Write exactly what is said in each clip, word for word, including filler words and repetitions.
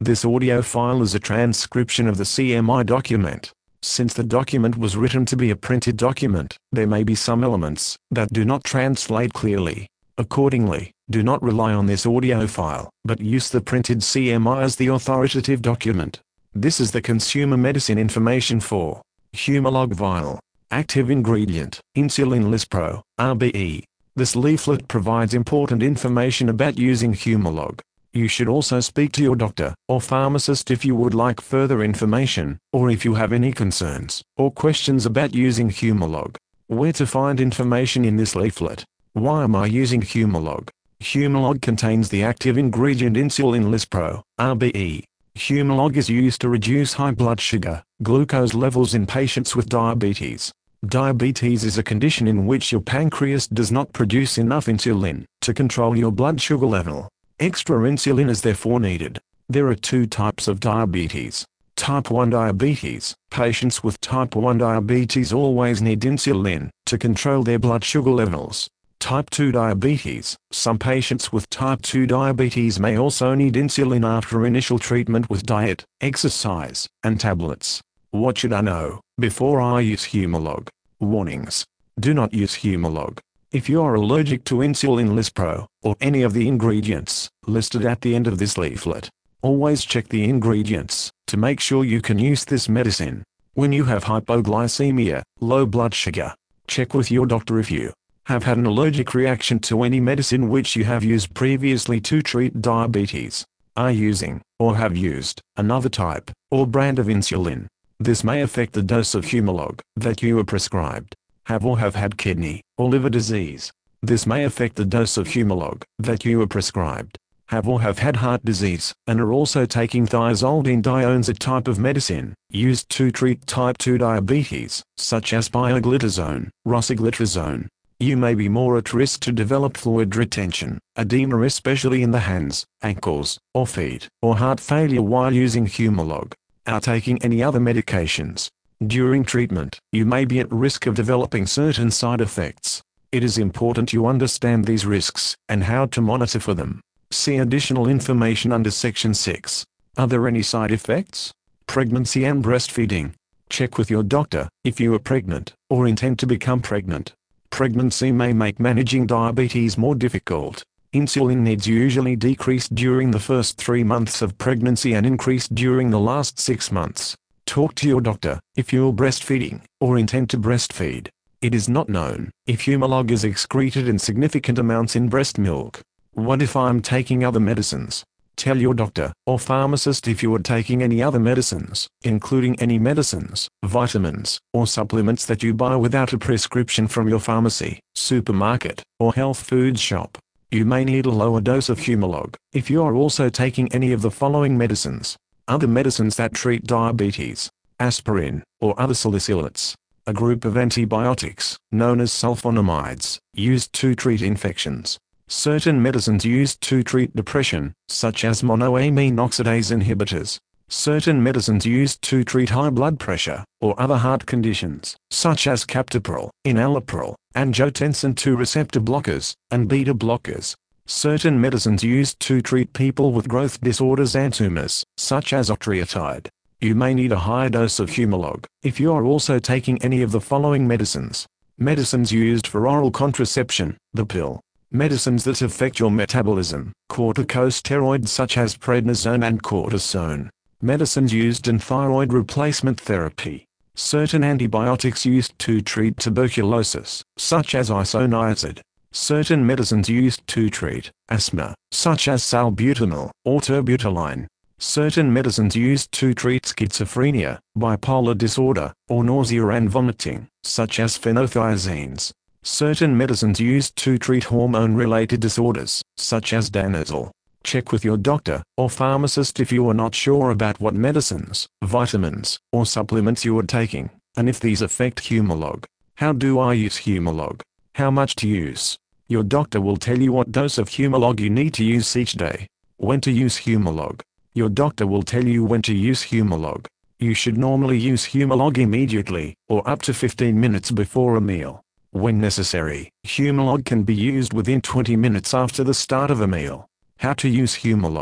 This audio file is a transcription of the C M I document. Since the document was written to be a printed document, there may be some elements that do not translate clearly. Accordingly, do not rely on this audio file, but use the printed C M I as the authoritative document. This is the consumer medicine information for Humalog vial. Active ingredient, Insulin Lispro, R B E. This leaflet provides important information about using Humalog. You should also speak to your doctor or pharmacist if you would like further information, or if you have any concerns or questions about using Humalog. Where to find information in this leaflet? Why am I using Humalog? Humalog contains the active ingredient Insulin Lispro, R B E. Humalog is used to reduce high blood sugar, glucose levels in patients with diabetes. Diabetes is a condition in which your pancreas does not produce enough insulin to control your blood sugar level. Extra insulin is therefore needed. There are two types of diabetes. Type one diabetes. Patients with type one diabetes always need insulin to control their blood sugar levels. Type two diabetes. Some patients with type two diabetes may also need insulin after initial treatment with diet, exercise, and tablets. What should I know before I use Humalog? Warnings. Do not use Humalog if you are allergic to Insulin Lispro or any of the ingredients listed at the end of this leaflet. Always check the ingredients to make sure you can use this medicine. When you have hypoglycemia, low blood sugar, check with your doctor if you have had an allergic reaction to any medicine which you have used previously to treat diabetes, are using, or have used, another type or brand of insulin. This may affect the dose of Humalog that you are prescribed. Have or have had kidney or liver disease. This may affect the dose of Humalog that you are prescribed. Have or have had heart disease, and are also taking thiazolidinediones, a type of medicine used to treat type two diabetes, such as pioglitazone, rosiglitazone. You may be more at risk to develop fluid retention, edema especially in the hands, ankles, or feet, or heart failure while using Humalog. Are taking any other medications. During treatment, you may be at risk of developing certain side effects. It is important you understand these risks and how to monitor for them. See additional information under Section six. Are there any side effects? Pregnancy and breastfeeding. Check with your doctor if you are pregnant or intend to become pregnant. Pregnancy may make managing diabetes more difficult. Insulin needs usually decrease during the first three months of pregnancy and increase during the last six months. Talk to your doctor if you're breastfeeding or intend to breastfeed. It is not known if Humalog is excreted in significant amounts in breast milk. What if I'm taking other medicines? Tell your doctor or pharmacist if you are taking any other medicines, including any medicines, vitamins, or supplements that you buy without a prescription from your pharmacy, supermarket, or health food shop. You may need a lower dose of Humalog if you are also taking any of the following medicines. Other medicines that treat diabetes. Aspirin, or other salicylates. A group of antibiotics, known as sulfonamides, used to treat infections. Certain medicines used to treat depression, such as monoamine oxidase inhibitors. Certain medicines used to treat high blood pressure, or other heart conditions, such as captopril, enalapril, angiotensin two receptor blockers, and beta blockers. Certain medicines used to treat people with growth disorders and tumors, such as octreotide. You may need a higher dose of Humalog if you are also taking any of the following medicines. Medicines used for oral contraception, the pill. Medicines that affect your metabolism, corticosteroids such as prednisone and cortisone. Medicines used in thyroid replacement therapy. Certain antibiotics used to treat tuberculosis, such as isoniazid. Certain medicines used to treat asthma, such as salbutamol or terbutaline. Certain medicines used to treat schizophrenia, bipolar disorder, or nausea and vomiting, such as phenothiazines. Certain medicines used to treat hormone-related disorders, such as danazol. Check with your doctor or pharmacist if you are not sure about what medicines, vitamins, or supplements you are taking, and if these affect Humalog. How do I use Humalog? How much to use? Your doctor will tell you what dose of Humalog you need to use each day. When to use Humalog. Your doctor will tell you when to use Humalog. You should normally use Humalog immediately, or up to fifteen minutes before a meal. When necessary, Humalog can be used within twenty minutes after the start of a meal. How to use Humalog.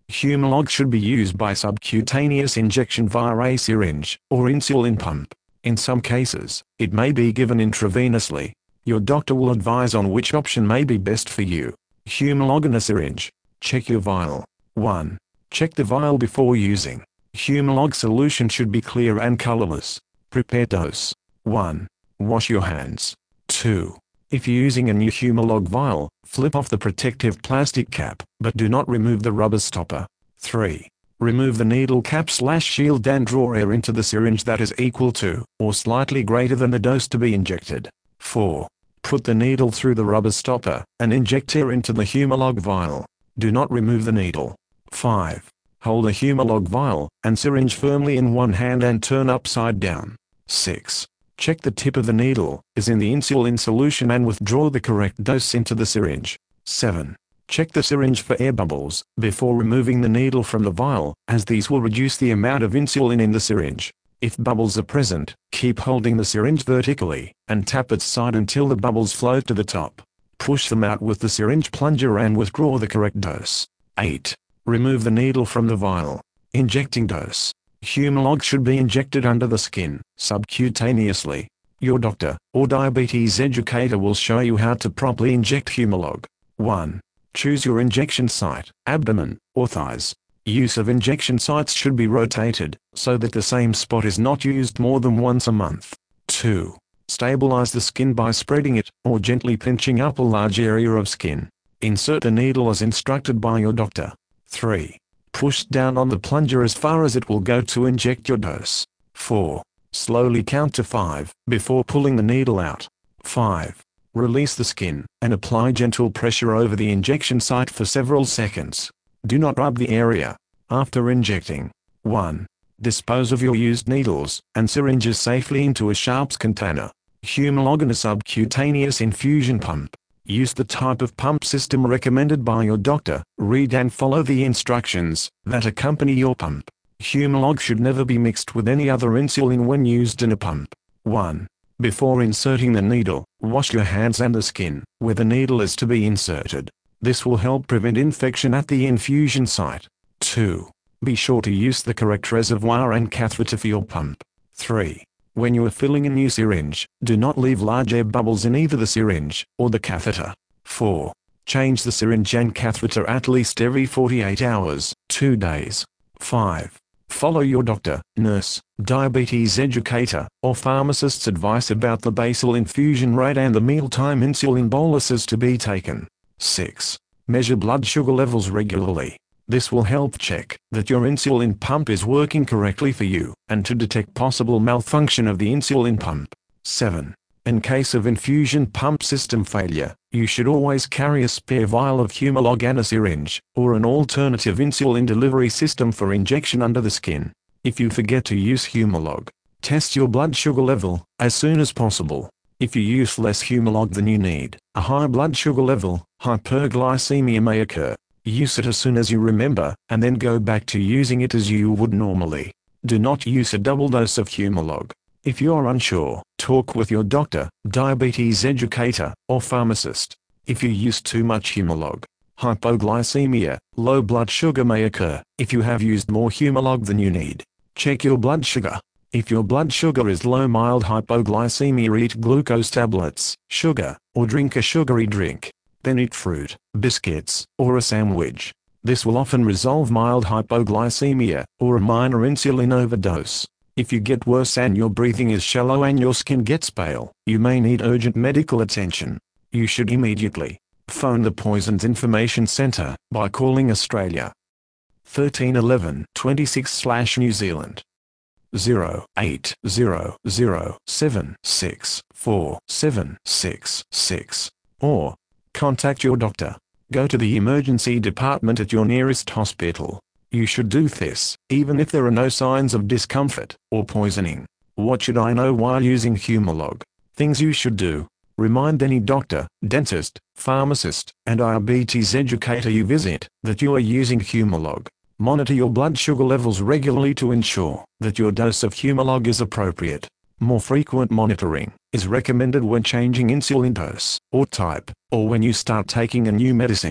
Humalog should be used by subcutaneous injection via a syringe or insulin pump. In some cases, it may be given intravenously. Your doctor will advise on which option may be best for you. Humalog in a syringe. Check your vial. one. Check the vial before using. Humalog solution should be clear and colorless. Prepare dose. one. Wash your hands. two. If you're using a new Humalog vial, flip off the protective plastic cap, but do not remove the rubber stopper. three. Remove the needle cap slash shield and draw air into the syringe that is equal to, or slightly greater than the dose to be injected. four. Put the needle through the rubber stopper, and inject air into the Humalog vial. Do not remove the needle. five. Hold a Humalog vial and syringe firmly in one hand and turn upside down. six. Check the tip of the needle is in the insulin solution and withdraw the correct dose into the syringe. seven. Check the syringe for air bubbles before removing the needle from the vial, as these will reduce the amount of insulin in the syringe. If bubbles are present, keep holding the syringe vertically and tap its side until the bubbles float to the top. Push them out with the syringe plunger and withdraw the correct dose. eight. Remove the needle from the vial. Injecting dose. Humalog should be injected under the skin, subcutaneously. Your doctor or diabetes educator will show you how to properly inject Humalog. one. Choose your injection site, abdomen, or thighs. Use of injection sites should be rotated, so that the same spot is not used more than once a month. two. Stabilize the skin by spreading it, or gently pinching up a large area of skin. Insert the needle as instructed by your doctor. three. Push down on the plunger as far as it will go to inject your dose. four. Slowly count to five, before pulling the needle out. five. Release the skin, and apply gentle pressure over the injection site for several seconds. Do not rub the area. After injecting. one. Dispose of your used needles and syringes safely into a Sharps container. Humalog in a subcutaneous infusion pump. Use the type of pump system recommended by your doctor. Read and follow the instructions that accompany your pump. Humalog should never be mixed with any other insulin when used in a pump. one. Before inserting the needle, wash your hands and the skin where the needle is to be inserted. This will help prevent infection at the infusion site. two. Be sure to use the correct reservoir and catheter for your pump. three. When you are filling a new syringe, do not leave large air bubbles in either the syringe or the catheter. four. Change the syringe and catheter at least every forty-eight hours, two days. five. Follow your doctor, nurse, diabetes educator, or pharmacist's advice about the basal infusion rate and the mealtime insulin boluses to be taken. six. Measure blood sugar levels regularly. This will help check that your insulin pump is working correctly for you, and to detect possible malfunction of the insulin pump. seven. In case of infusion pump system failure, you should always carry a spare vial of Humalog and a syringe, or an alternative insulin delivery system for injection under the skin. If you forget to use Humalog, test your blood sugar level as soon as possible. If you use less Humalog than you need, a high blood sugar level, hyperglycemia may occur. Use it as soon as you remember, and then go back to using it as you would normally. Do not use a double dose of Humalog. If you are unsure, talk with your doctor, diabetes educator, or pharmacist. If you use too much Humalog, hypoglycemia, low blood sugar may occur. If you have used more Humalog than you need, check your blood sugar. If your blood sugar is low, mild hypoglycemia, eat glucose tablets, sugar, or drink a sugary drink. Then eat fruit, biscuits, or a sandwich. This will often resolve mild hypoglycemia, or a minor insulin overdose. If you get worse and your breathing is shallow and your skin gets pale, you may need urgent medical attention. You should immediately phone the Poisons Information Centre by calling Australia thirteen eleven twenty-six slash New Zealand zero eight zero zero seven six four seven six six, or contact your doctor. Go to the emergency department at your nearest hospital. You should do this, even if there are no signs of discomfort or poisoning. What should I know while using Humalog? Things you should do. Remind any doctor, dentist, pharmacist, and diabetes educator you visit that you are using Humalog. Monitor your blood sugar levels regularly to ensure that your dose of Humalog is appropriate. More frequent monitoring is recommended when changing insulin dose or type, or when you start taking a new medicine.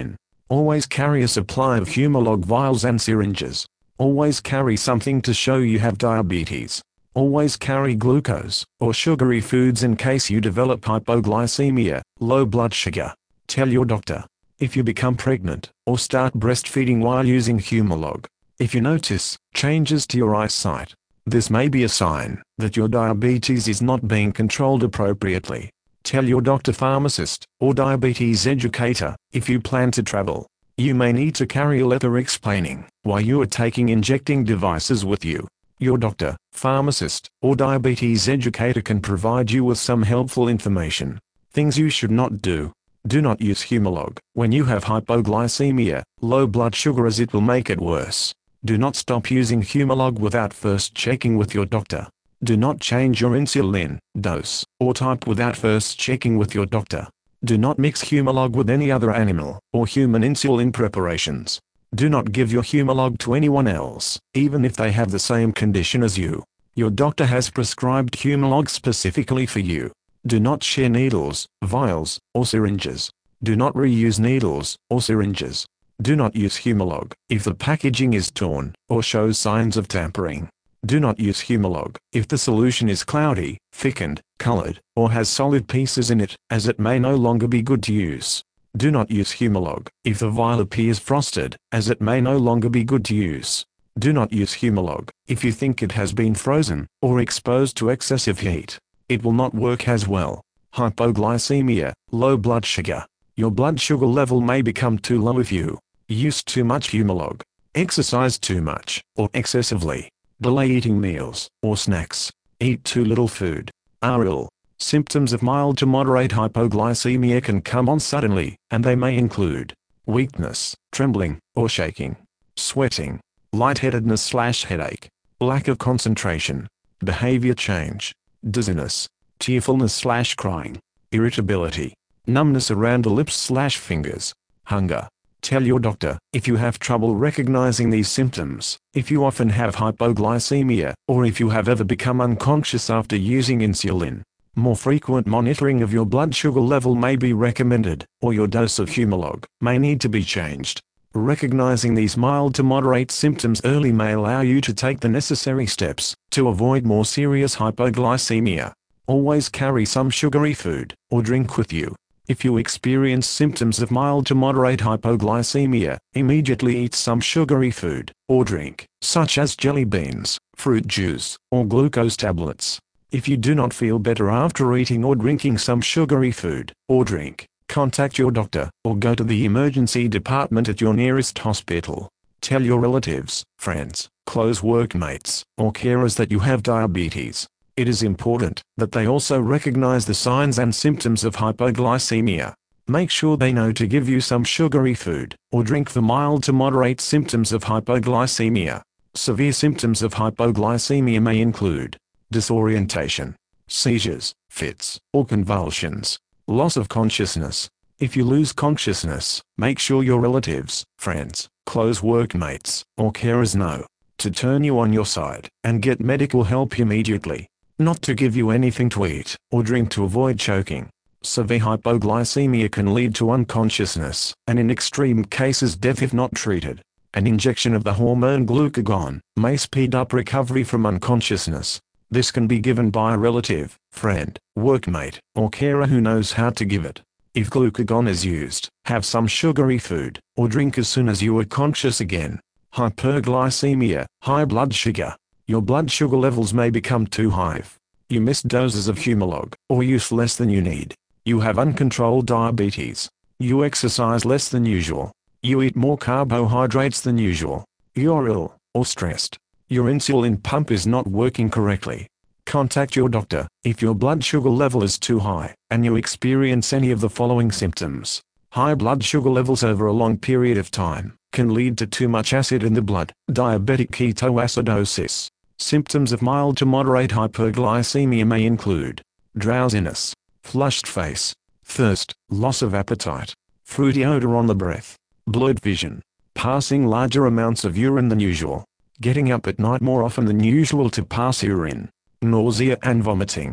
Always carry a supply of Humalog vials and syringes. Always carry something to show you have diabetes. Always carry glucose or sugary foods in case you develop hypoglycemia, low blood sugar. Tell your doctor. If you become pregnant or start breastfeeding while using Humalog. If you notice changes to your eyesight, this may be a sign that your diabetes is not being controlled appropriately. Tell your doctor, pharmacist, or diabetes educator. If you plan to travel, you may need to carry a letter explaining why you are taking injecting devices with you. Your doctor, pharmacist, or diabetes educator can provide you with some helpful information. Things you should not do. Do not use Humalog when you have hypoglycemia, low blood sugar, as it will make it worse. Do not stop using Humalog without first checking with your doctor. Do not change your insulin dose or type without first checking with your doctor. Do not mix Humalog with any other animal or human insulin preparations. Do not give your Humalog to anyone else, even if they have the same condition as you. Your doctor has prescribed Humalog specifically for you. Do not share needles, vials, or syringes. Do not reuse needles or syringes. Do not use Humalog if the packaging is torn or shows signs of tampering. Do not use Humalog if the solution is cloudy, thickened, colored, or has solid pieces in it, as it may no longer be good to use. Do not use Humalog if the vial appears frosted, as it may no longer be good to use. Do not use Humalog if you think it has been frozen or exposed to excessive heat. It will not work as well. Hypoglycemia, low blood sugar. Your blood sugar level may become too low if you use too much Humalog, exercise too much, or excessively, delay eating meals or snacks, eat too little food, are ill. Symptoms of mild to moderate hypoglycemia can come on suddenly, and they may include weakness, trembling, or shaking, sweating, lightheadedness slash headache, lack of concentration, behavior change, dizziness, tearfulness slash crying, irritability, numbness around the lips slash fingers, hunger. Tell your doctor if you have trouble recognizing these symptoms, if you often have hypoglycemia, or if you have ever become unconscious after using insulin. More frequent monitoring of your blood sugar level may be recommended, or your dose of Humalog may need to be changed. Recognizing these mild to moderate symptoms early may allow you to take the necessary steps to avoid more serious hypoglycemia. Always carry some sugary food or drink with you. If you experience symptoms of mild to moderate hypoglycemia, immediately eat some sugary food or drink, such as jelly beans, fruit juice, or glucose tablets. If you do not feel better after eating or drinking some sugary food or drink, contact your doctor or go to the emergency department at your nearest hospital. Tell your relatives, friends, close workmates, or carers that you have diabetes. It is important that they also recognize the signs and symptoms of hypoglycemia. Make sure they know to give you some sugary food or drink for mild to moderate symptoms of hypoglycemia. Severe symptoms of hypoglycemia may include disorientation, seizures, fits, or convulsions, loss of consciousness. If you lose consciousness, make sure your relatives, friends, close workmates, or carers know to turn you on your side and get medical help immediately. Not to give you anything to eat or drink to avoid choking. Severe hypoglycemia can lead to unconsciousness, and in extreme cases death if not treated. An injection of the hormone glucagon may speed up recovery from unconsciousness. This can be given by a relative, friend, workmate, or carer who knows how to give it. If glucagon is used, have some sugary food or drink as soon as you are conscious again. Hyperglycemia, high blood sugar. Your blood sugar levels may become too high. You miss doses of Humalog, or use less than you need. You have uncontrolled diabetes. You exercise less than usual. You eat more carbohydrates than usual. You're ill, or stressed. Your insulin pump is not working correctly. Contact your doctor if your blood sugar level is too high, and you experience any of the following symptoms. High blood sugar levels over a long period of time can lead to too much acid in the blood, diabetic ketoacidosis. Symptoms of mild to moderate hyperglycemia may include drowsiness, flushed face, thirst, loss of appetite, fruity odor on the breath, blurred vision, passing larger amounts of urine than usual, getting up at night more often than usual to pass urine, nausea and vomiting,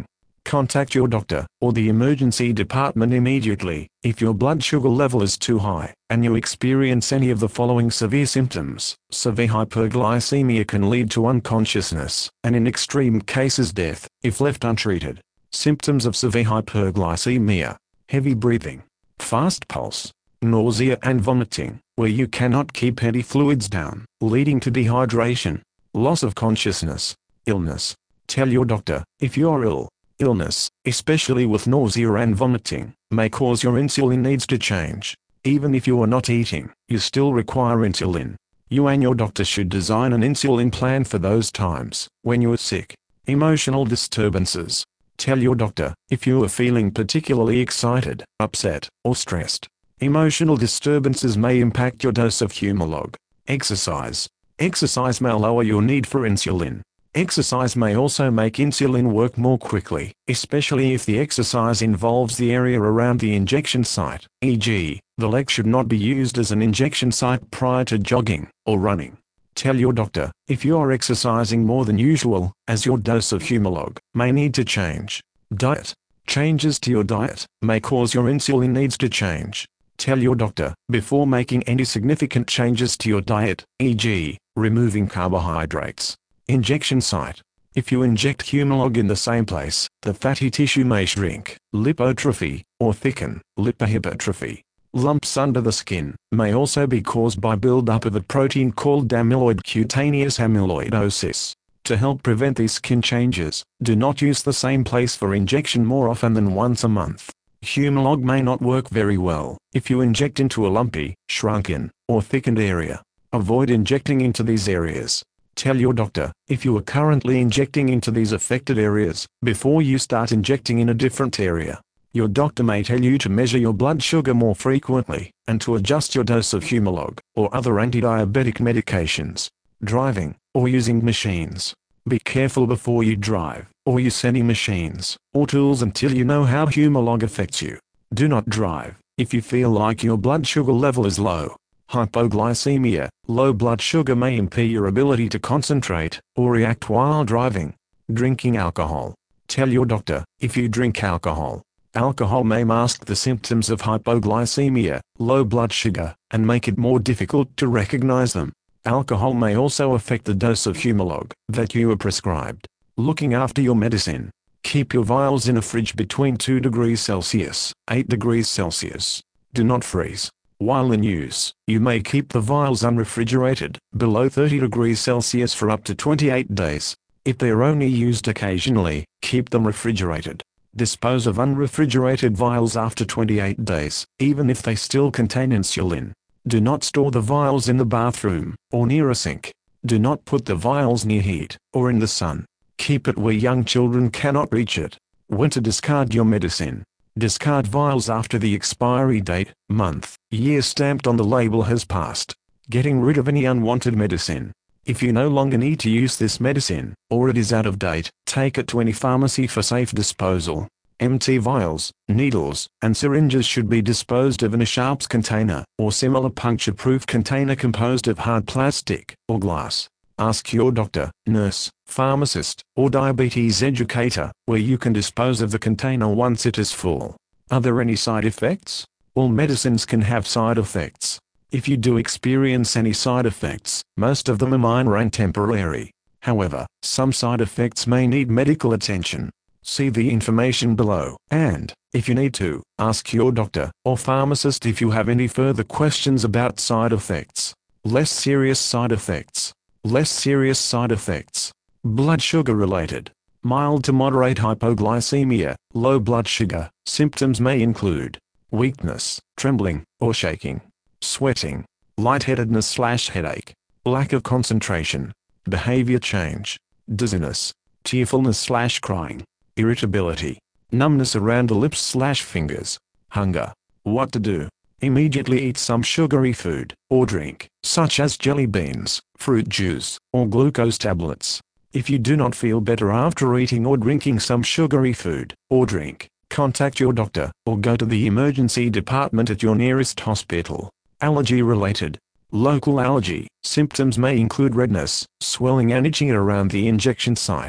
Contact your doctor or the emergency department immediately if your blood sugar level is too high and you experience any of the following severe symptoms. Severe hyperglycemia can lead to unconsciousness and in extreme cases death if left untreated. Symptoms of severe hyperglycemia: heavy breathing, fast pulse, nausea and vomiting, where you cannot keep any fluids down, leading to dehydration, loss of consciousness, illness. Tell your doctor if you are ill. Illness, especially with nausea and vomiting, may cause your insulin needs to change. Even if you are not eating, you still require insulin. You and your doctor should design an insulin plan for those times when you are sick. Emotional disturbances. Tell your doctor if you are feeling particularly excited, upset, or stressed. Emotional disturbances may impact your dose of Humalog. Exercise. Exercise may lower your need for insulin. Exercise may also make insulin work more quickly, especially if the exercise involves the area around the injection site, for example, the leg should not be used as an injection site prior to jogging or running. Tell your doctor if you are exercising more than usual, as your dose of Humalog may need to change. Diet. Changes to your diet may cause your insulin needs to change. Tell your doctor before making any significant changes to your diet, for example, removing carbohydrates. Injection site. If you inject Humalog in the same place, the fatty tissue may shrink, lipotrophy, or thicken, lipohypertrophy. Lumps under the skin may also be caused by buildup of a protein called amyloid, cutaneous amyloidosis. To help prevent these skin changes, do not use the same place for injection more often than once a month. Humalog may not work very well if you inject into a lumpy, shrunken, or thickened area. Avoid injecting into these areas. Tell your doctor if you are currently injecting into these affected areas before you start injecting in a different area. Your doctor may tell you to measure your blood sugar more frequently and to adjust your dose of Humalog or other anti-diabetic medications. Driving or using machines. Be careful before you drive or use any machines or tools until you know how Humalog affects you. Do not drive if you feel like your blood sugar level is low. Hypoglycemia, low blood sugar may impair your ability to concentrate or react while driving. Drinking alcohol. Tell your doctor if you drink alcohol. Alcohol may mask the symptoms of hypoglycemia, low blood sugar, and make it more difficult to recognize them. Alcohol may also affect the dose of Humalog that you are prescribed. Looking after your medicine. Keep your vials in a fridge between two degrees Celsius, eight degrees Celsius. Do not freeze. While in use, you may keep the vials unrefrigerated, below thirty degrees Celsius for up to twenty-eight days. If they are only used occasionally, keep them refrigerated. Dispose of unrefrigerated vials after twenty-eight days, even if they still contain insulin. Do not store the vials in the bathroom, or near a sink. Do not put the vials near heat, or in the sun. Keep it where young children cannot reach it. When to discard your medicine. Discard vials after the expiry date, month, year stamped on the label has passed. Getting rid of any unwanted medicine. If you no longer need to use this medicine, or it is out of date, take it to any pharmacy for safe disposal. Empty vials, needles, and syringes should be disposed of in a sharps container, or similar puncture-proof container composed of hard plastic, or glass. Ask your doctor, nurse, pharmacist, or diabetes educator, where you can dispose of the container once it is full. Are there any side effects? All medicines can have side effects. If you do experience any side effects, most of them are minor and temporary. However, some side effects may need medical attention. See the information below, and, if you need to, ask your doctor or pharmacist if you have any further questions about side effects. Less serious side effects. Less serious side effects. Blood sugar related. Mild to moderate hypoglycemia, low blood sugar. Symptoms may include weakness, trembling, or shaking, sweating, lightheadedness slash headache, lack of concentration, behavior change, dizziness, tearfulness slash crying, irritability, numbness around the lips slash fingers, hunger. What to do? Immediately eat some sugary food or drink, such as jelly beans, fruit juice, or glucose tablets. If you do not feel better after eating or drinking some sugary food or drink, contact your doctor or go to the emergency department at your nearest hospital. Allergy related. Local allergy. Symptoms may include redness, swelling and itching around the injection site.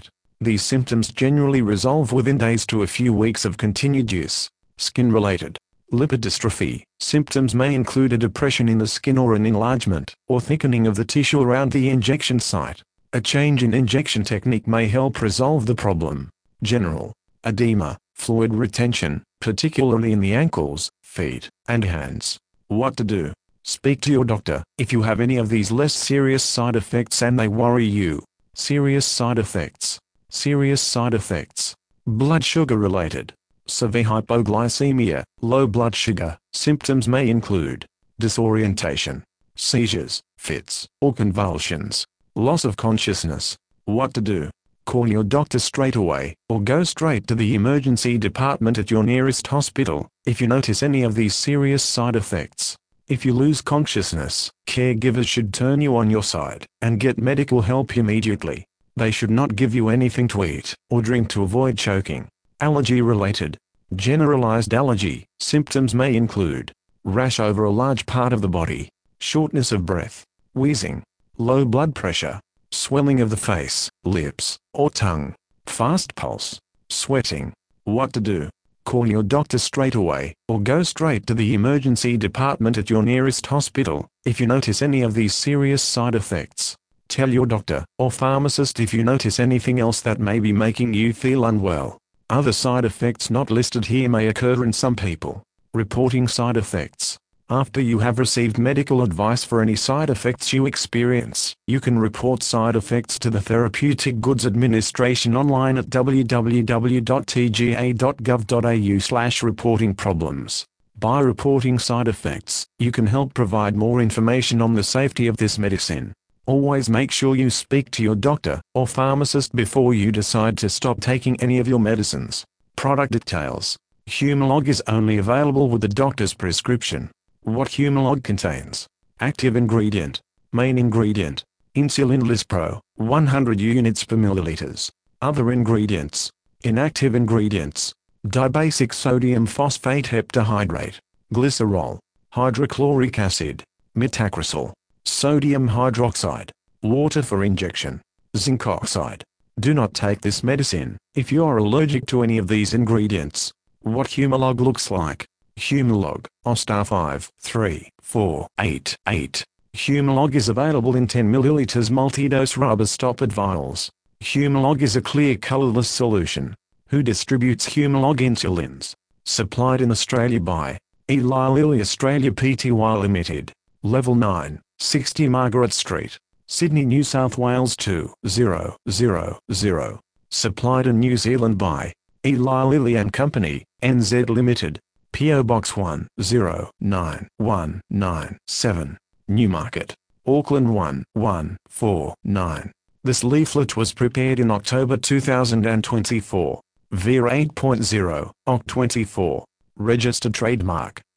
These symptoms generally resolve within days to a few weeks of continued use. Skin-related lipodystrophy symptoms may include a depression in the skin or an enlargement or thickening of the tissue around the injection site. A change in injection technique may help resolve the problem. General edema, fluid retention, particularly in the ankles, feet, and hands. What to do? Speak to your doctor if you have any of these less serious side effects and they worry you. Serious side effects. Serious side effects. Blood sugar related. Severe hypoglycemia, low blood sugar. Symptoms may include disorientation, seizures, fits, or convulsions, loss of consciousness. What to do? Call your doctor straight away, or go straight to the emergency department at your nearest hospital if you notice any of these serious side effects. If you lose consciousness, caregivers should turn you on your side and get medical help immediately. They should not give you anything to eat or drink to avoid choking. Allergy-related. Generalized allergy. Symptoms may include rash over a large part of the body, shortness of breath, wheezing, low blood pressure, swelling of the face, lips, or tongue, fast pulse, sweating. What to do? Call your doctor straight away, or go straight to the emergency department at your nearest hospital if you notice any of these serious side effects. Tell your doctor or pharmacist if you notice anything else that may be making you feel unwell. Other side effects not listed here may occur in some people. Reporting side effects. After you have received medical advice for any side effects you experience, you can report side effects to the Therapeutic Goods Administration online at w w w dot t g a dot gov dot a u slash reporting problems. By reporting side effects, you can help provide more information on the safety of this medicine. Always make sure you speak to your doctor or pharmacist before you decide to stop taking any of your medicines. Product details. Humalog is only available with the doctor's prescription. What Humalog contains. Active ingredient. Main ingredient. Insulin Lispro, one hundred units per milliliters. Other ingredients. Inactive ingredients. Dibasic sodium phosphate heptahydrate. Glycerol. Hydrochloric acid. Metacresol. Sodium hydroxide. Water for injection. Zinc oxide. Do not take this medicine if you are allergic to any of these ingredients. What Humalog looks like. Humalog, O S T A five three four eight eight. Humalog is available in ten milliliters multi-dose rubber stoppered vials. Humalog is a clear colorless solution. Who distributes Humalog insulins? Supplied in Australia by Eli Lilly Australia Pty Limited. Level nine, sixty Margaret Street, Sydney, New South Wales two zero zero zero. Supplied in New Zealand by Eli Lilly and Company, N Z Limited. P O Box one zero nine one nine seven, Newmarket, Auckland one one four nine. This leaflet was prepared in October two thousand twenty-four. V I R eight point zero, O C twenty-four. Registered trademark.